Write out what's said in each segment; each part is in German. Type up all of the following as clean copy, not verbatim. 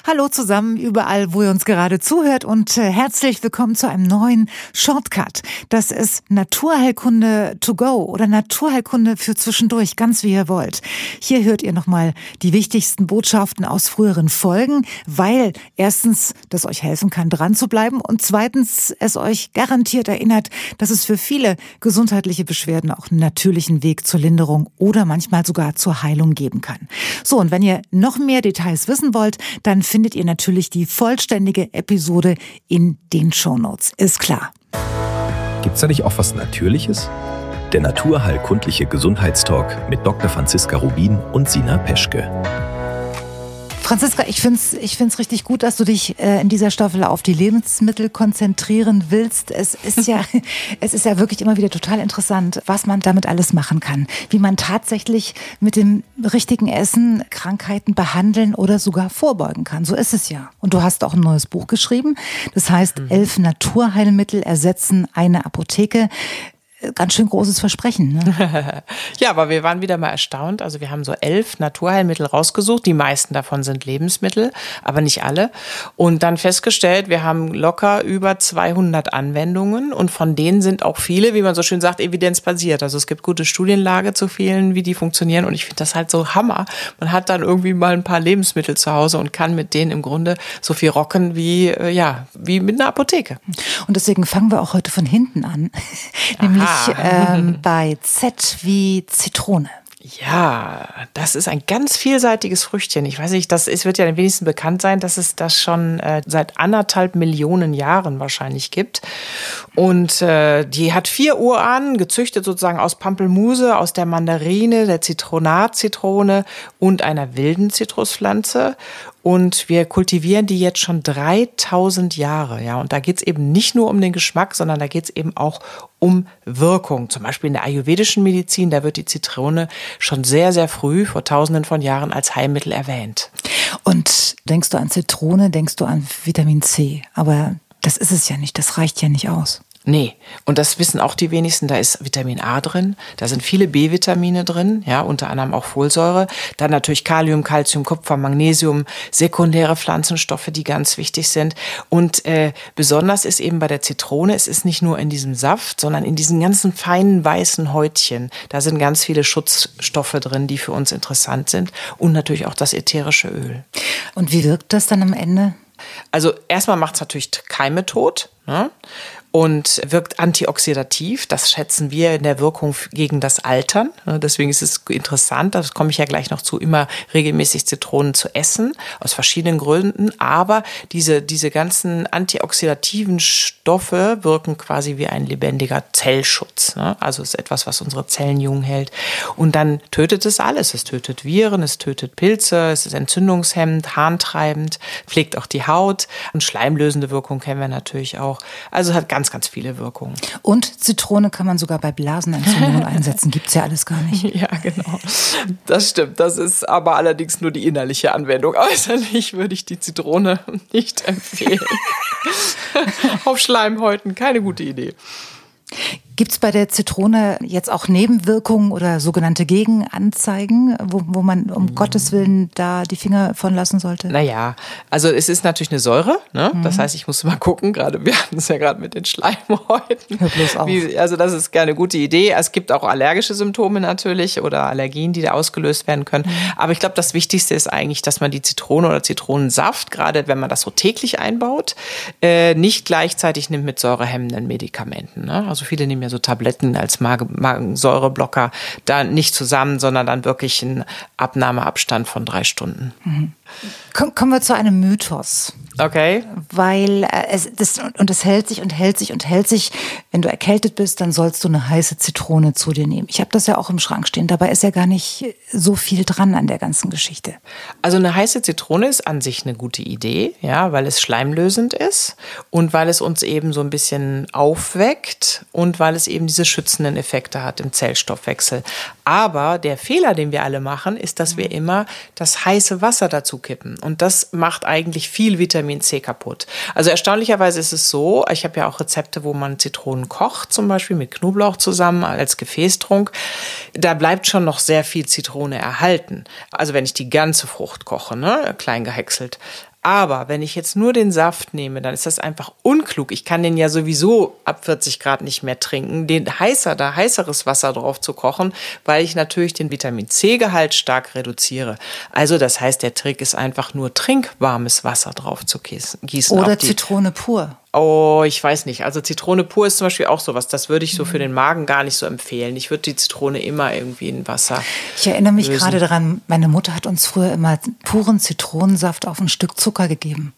Hallo zusammen, überall, wo ihr uns gerade zuhört und herzlich willkommen zu einem neuen Shortcut. Das ist Naturheilkunde to go oder Naturheilkunde für zwischendurch, ganz wie ihr wollt. Hier hört ihr nochmal die wichtigsten Botschaften aus früheren Folgen, weil erstens das euch helfen kann, dran zu bleiben und zweitens es euch garantiert erinnert, dass es für viele gesundheitliche Beschwerden auch einen natürlichen Weg zur Linderung oder manchmal sogar zur Heilung geben kann. So, und wenn ihr noch mehr Details wissen wollt, dann findet ihr natürlich die vollständige Episode in den Shownotes. Ist klar. Gibt's da nicht auch was Natürliches? Der naturheilkundliche Gesundheitstalk mit Dr. Franziska Rubin und Sina Peschke. Franziska, ich find's richtig gut, dass du dich in dieser Staffel auf die Lebensmittel konzentrieren willst. Es ist ja wirklich immer wieder total interessant, was man damit alles machen kann. Wie man tatsächlich mit dem richtigen Essen Krankheiten behandeln oder sogar vorbeugen kann. So ist es ja. Und du hast auch ein neues Buch geschrieben. Das heißt, 11 Naturheilmittel ersetzen eine Apotheke. Ganz schön großes Versprechen, ne? Ja, aber wir waren wieder mal erstaunt. Also wir haben so 11 Naturheilmittel rausgesucht. Die meisten davon sind Lebensmittel, aber nicht alle. Und dann festgestellt, wir haben locker über 200 Anwendungen. Und von denen sind auch viele, wie man so schön sagt, evidenzbasiert. Also es gibt gute Studienlage zu vielen, wie die funktionieren. Und ich finde das halt so Hammer. Man hat dann irgendwie mal ein paar Lebensmittel zu Hause und kann mit denen im Grunde so viel rocken wie mit einer Apotheke. Und deswegen fangen wir auch heute von hinten an. Nämlich bei Z wie Zitrone. Ja, das ist ein ganz vielseitiges Früchtchen. Ich weiß nicht, wird ja am wenigsten bekannt sein, dass es das schon seit 1,5 Millionen Jahren wahrscheinlich gibt. Und die hat 4 Urahnen, gezüchtet sozusagen aus Pampelmuse, aus der Mandarine, der Zitronatzitrone und einer wilden Zitruspflanze. Und wir kultivieren die jetzt schon 3000 Jahre. Ja, und da geht's eben nicht nur um den Geschmack, sondern da geht's eben auch um Wirkung. Zum Beispiel in der ayurvedischen Medizin, da wird die Zitrone schon sehr, sehr früh, vor Tausenden von Jahren, als Heilmittel erwähnt. Und denkst du an Zitrone, denkst du an Vitamin C. Aber das ist es ja nicht, das reicht ja nicht aus. Nee, und das wissen auch die wenigsten, da ist Vitamin A drin, da sind viele B-Vitamine drin, ja, unter anderem auch Folsäure, dann natürlich Kalium, Calcium, Kupfer, Magnesium, sekundäre Pflanzenstoffe, die ganz wichtig sind. Und besonders ist eben bei der Zitrone, es ist nicht nur in diesem Saft, sondern in diesen ganzen feinen weißen Häutchen, da sind ganz viele Schutzstoffe drin, die für uns interessant sind und natürlich auch das ätherische Öl. Und wie wirkt das dann am Ende? Also erstmal macht es natürlich Keime tot, ne? Und wirkt antioxidativ. Das schätzen wir in der Wirkung gegen das Altern. Deswegen ist es interessant, das komme ich ja gleich noch zu, immer regelmäßig Zitronen zu essen, aus verschiedenen Gründen. Aber diese ganzen antioxidativen Stoffe wirken quasi wie ein lebendiger Zellschutz. Also es ist etwas, was unsere Zellen jung hält. Und dann tötet es alles. Es tötet Viren, es tötet Pilze, es ist entzündungshemmend, harntreibend, pflegt auch die Haut. Und schleimlösende Wirkung kennen wir natürlich auch. Also es hat ganz viele Wirkungen. Und Zitrone kann man sogar bei Blasenentzündungen einsetzen. Gibt's ja alles gar nicht. Ja, genau. Das stimmt. Das ist aber allerdings nur die innerliche Anwendung. Äußerlich würde ich die Zitrone nicht empfehlen. Auf Schleimhäuten keine gute Idee. Gibt's bei der Zitrone jetzt auch Nebenwirkungen oder sogenannte Gegenanzeigen, wo man um Gottes Willen da die Finger von lassen sollte? Naja, also es ist natürlich eine Säure, ne? Das heißt, ich muss mal gucken, wir hatten es ja gerade mit den Schleimhäuten. Hör bloß auf. Also das ist keine gute Idee. Es gibt auch allergische Symptome natürlich oder Allergien, die da ausgelöst werden können. Aber ich glaube, das Wichtigste ist eigentlich, dass man die Zitrone oder Zitronensaft, gerade wenn man das so täglich einbaut, nicht gleichzeitig nimmt mit säurehemmenden Medikamenten. Ne? Also viele nehmen ja so Tabletten als Magensäureblocker, da nicht zusammen, sondern dann wirklich einen Abnahmeabstand von 3 Stunden. Kommen wir zu einem Mythos. Okay. Weil es hält sich und hält sich und hält sich. Wenn du erkältet bist, dann sollst du eine heiße Zitrone zu dir nehmen. Ich habe das ja auch im Schrank stehen. Dabei ist ja gar nicht so viel dran an der ganzen Geschichte. Also eine heiße Zitrone ist an sich eine gute Idee, ja, weil es schleimlösend ist und weil es uns eben so ein bisschen aufweckt und weil es eben diese schützenden Effekte hat im Zellstoffwechsel. Aber der Fehler, den wir alle machen, ist, dass wir immer das heiße Wasser dazu kippen. Und das macht eigentlich viel Vitamin C kaputt. Also erstaunlicherweise ist es so, ich habe ja auch Rezepte, wo man Zitronen kocht, zum Beispiel mit Knoblauch zusammen als Gefäßtrunk. Da bleibt schon noch sehr viel Zitrone erhalten. Also wenn ich die ganze Frucht koche, ne, klein gehäckselt. Aber wenn ich jetzt nur den Saft nehme, dann ist das einfach unklug. Ich kann den ja sowieso ab 40 Grad nicht mehr trinken, heißeres Wasser drauf zu kochen, weil ich natürlich den Vitamin-C-Gehalt stark reduziere. Also das heißt, der Trick ist einfach nur trinkwarmes Wasser drauf zu gießen. Oder Zitrone pur. Oh, ich weiß nicht. Also Zitrone pur ist zum Beispiel auch sowas. Das würde ich so für den Magen gar nicht so empfehlen. Ich würde die Zitrone immer irgendwie in Wasser Ich erinnere mich lösen. gerade daran, meine Mutter hat uns früher immer puren Zitronensaft auf ein Stück Zucker gegeben.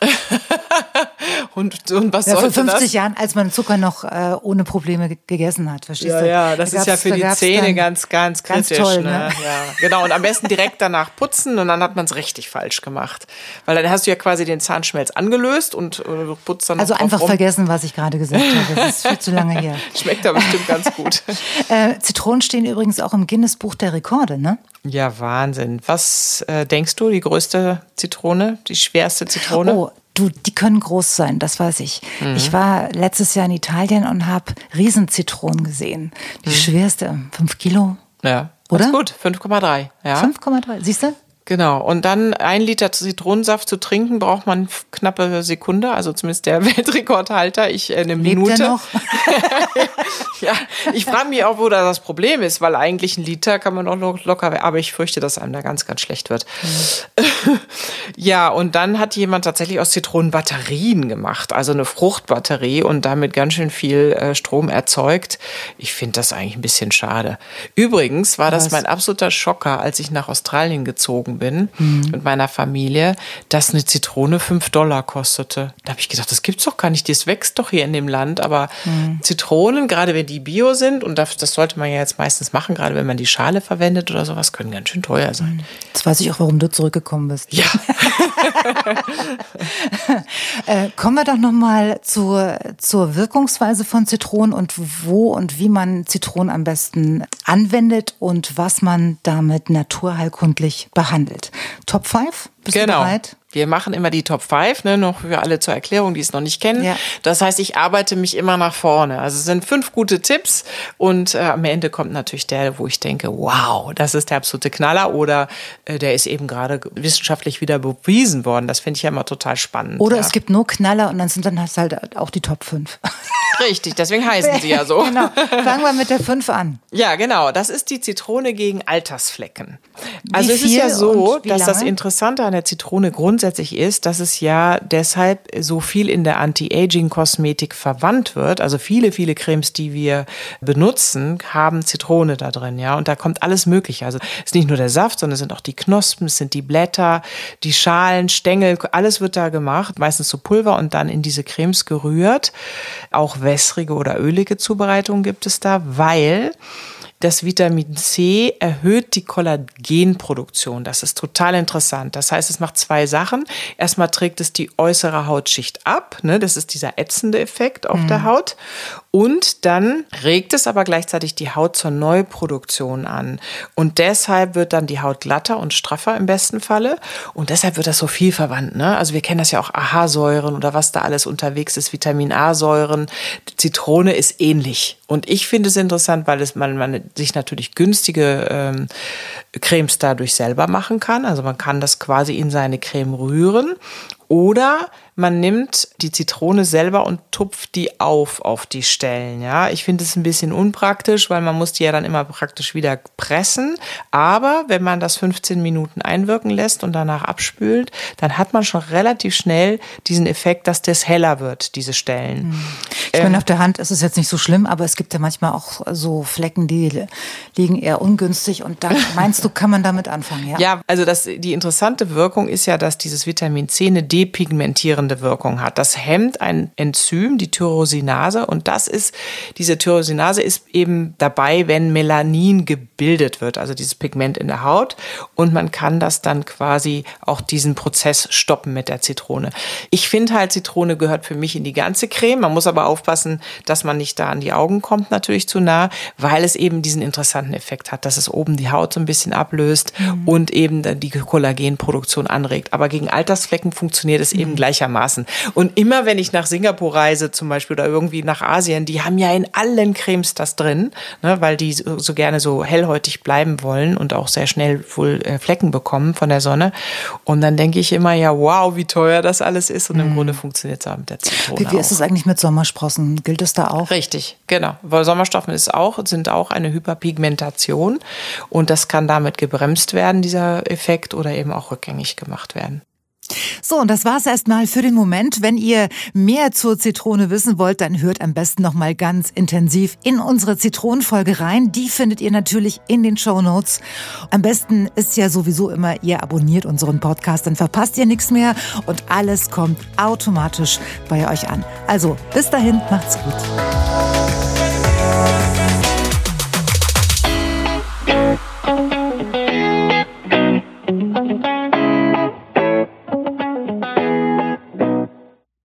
Und was Ja, vor sollte 50 das? Jahren, als man Zucker noch ohne Probleme gegessen hat, verstehst du? Ja, das ist ja für die Zähne ganz kritisch. toll, ne? ne? Ja, genau, und am besten direkt danach putzen und dann hat man es richtig falsch gemacht. Weil dann hast du ja quasi den Zahnschmelz angelöst und putzt dann Also noch einfach drauf rum. vergessen, was ich gerade gesagt habe. Das ist viel zu lange her. Schmeckt aber bestimmt ganz gut. Zitronen stehen übrigens auch im Guinness-Buch der Rekorde, ne? Ja, Wahnsinn. Was denkst du, die größte Zitrone, die schwerste Zitrone? Oh, die können groß sein, das weiß ich. Ich war letztes Jahr in Italien und habe Riesenzitronen gesehen. Die schwerste, 5 Kilo. Ja, Oder? Ganz gut, 5,3. Ja. 5,3, siehst du? Genau, und dann 1 Liter Zitronensaft zu trinken, braucht man knappe Sekunde, also zumindest der Weltrekordhalter, ich eine Minute. Lebt er noch? Ja, ich frage mich auch, wo da das Problem ist, weil eigentlich 1 Liter kann man auch locker, aber ich fürchte, dass einem da ganz schlecht wird. Ja, und dann hat jemand tatsächlich aus Zitronen Batterien gemacht, also eine Fruchtbatterie und damit ganz schön viel Strom erzeugt. Ich finde das eigentlich ein bisschen schade. Übrigens war das mein absoluter Schocker, als ich nach Australien gezogen bin mit meiner Familie, dass eine Zitrone $5 kostete. Da habe ich gedacht, das gibt's doch gar nicht, das wächst doch hier in dem Land, aber Zitronen, gerade wenn die bio sind, und das sollte man ja jetzt meistens machen, gerade wenn man die Schale verwendet oder sowas, können ganz schön teuer sein. Jetzt weiß ich auch, warum du zurückgekommen bist. Ja. Kommen wir doch nochmal zur Wirkungsweise von Zitronen und wo und wie man Zitronen am besten anwendet und was man damit naturheilkundlich behandelt. Top 5? Bist du bereit? Wir machen immer die Top 5, ne, noch für alle zur Erklärung, die es noch nicht kennen. Ja. Das heißt, ich arbeite mich immer nach vorne. Also es sind 5 gute Tipps und am Ende kommt natürlich der, wo ich denke, wow, das ist der absolute Knaller oder der ist eben gerade wissenschaftlich wieder bewiesen worden. Das finde ich ja immer total spannend. Oder ja. es gibt nur Knaller und dann sind dann halt auch die Top 5. Richtig, deswegen heißen sie ja so. Genau. Fangen wir mit der 5 an. Ja, genau. Das ist die Zitrone gegen Altersflecken. Also Wie es ist ja viel so, und wie dass das lange? Interessante an der Zitrone grundsätzlich ist, dass es ja deshalb so viel in der Anti-Aging-Kosmetik verwandt wird. Also viele Cremes, die wir benutzen, haben Zitrone da drin, ja. Und da kommt alles Mögliche. Also es ist nicht nur der Saft, sondern es sind auch die Knospen, es sind die Blätter, die Schalen, Stängel, alles wird da gemacht, meistens zu Pulver und dann in diese Cremes gerührt. Auch wässrige oder ölige Zubereitungen gibt es da, weil das Vitamin C erhöht die Kollagenproduktion. Das ist total interessant. Das heißt, es macht 2 Sachen. Erstmal trägt es die äußere Hautschicht ab. Ne? Das ist dieser ätzende Effekt auf der Haut. Und dann regt es aber gleichzeitig die Haut zur Neuproduktion an. Und deshalb wird dann die Haut glatter und straffer im besten Falle. Und deshalb wird das so viel verwandt. Ne? Also wir kennen das ja auch AHA-Säuren oder was da alles unterwegs ist, Vitamin-A-Säuren. Zitrone ist ähnlich. Und ich finde es interessant, weil man sich natürlich günstige Cremes dadurch selber machen kann. Also man kann das quasi in seine Creme rühren. Oder man nimmt die Zitrone selber und tupft die auf die Stellen. Ja, ich finde es ein bisschen unpraktisch, weil man muss die ja dann immer praktisch wieder pressen. Aber wenn man das 15 Minuten einwirken lässt und danach abspült, dann hat man schon relativ schnell diesen Effekt, dass das heller wird, diese Stellen. Ich meine, auf der Hand ist es jetzt nicht so schlimm, aber es gibt ja manchmal auch so Flecken, die liegen eher ungünstig. Und da meinst du, kann man damit anfangen? Ja, Ja, also die interessante Wirkung ist ja, dass dieses Vitamin C eine depigmentierende Wirkung hat. Das hemmt ein Enzym, die Tyrosinase, und diese Tyrosinase ist eben dabei, wenn Melanin gebildet wird, also dieses Pigment in der Haut, und man kann das dann quasi auch diesen Prozess stoppen mit der Zitrone. Ich finde halt, Zitrone gehört für mich in die ganze Creme. Man muss aber aufpassen, dass man nicht da an die Augen kommt, natürlich zu nah, weil es eben diesen interessanten Effekt hat, dass es oben die Haut so ein bisschen ablöst und eben dann die Kollagenproduktion anregt. Aber gegen Altersflecken funktioniert funktioniert es eben gleichermaßen. Und immer, wenn ich nach Singapur reise zum Beispiel oder irgendwie nach Asien, die haben ja in allen Cremes das drin, ne, weil die so gerne so hellhäutig bleiben wollen und auch sehr schnell wohl Flecken bekommen von der Sonne. Und dann denke ich immer, ja, wow, wie teuer das alles ist. Und im Grunde funktioniert es auch mit der Zitrone. Wie ist es eigentlich mit Sommersprossen? Gilt es da auch? Richtig, genau. Weil Sommerstoffen sind auch eine Hyperpigmentation. Und das kann damit gebremst werden, dieser Effekt, oder eben auch rückgängig gemacht werden. So, und das war's erstmal für den Moment. Wenn ihr mehr zur Zitrone wissen wollt, dann hört am besten nochmal ganz intensiv in unsere Zitronenfolge rein. Die findet ihr natürlich in den Shownotes. Am besten ist ja sowieso immer, ihr abonniert unseren Podcast, dann verpasst ihr nichts mehr und alles kommt automatisch bei euch an. Also, bis dahin, macht's gut.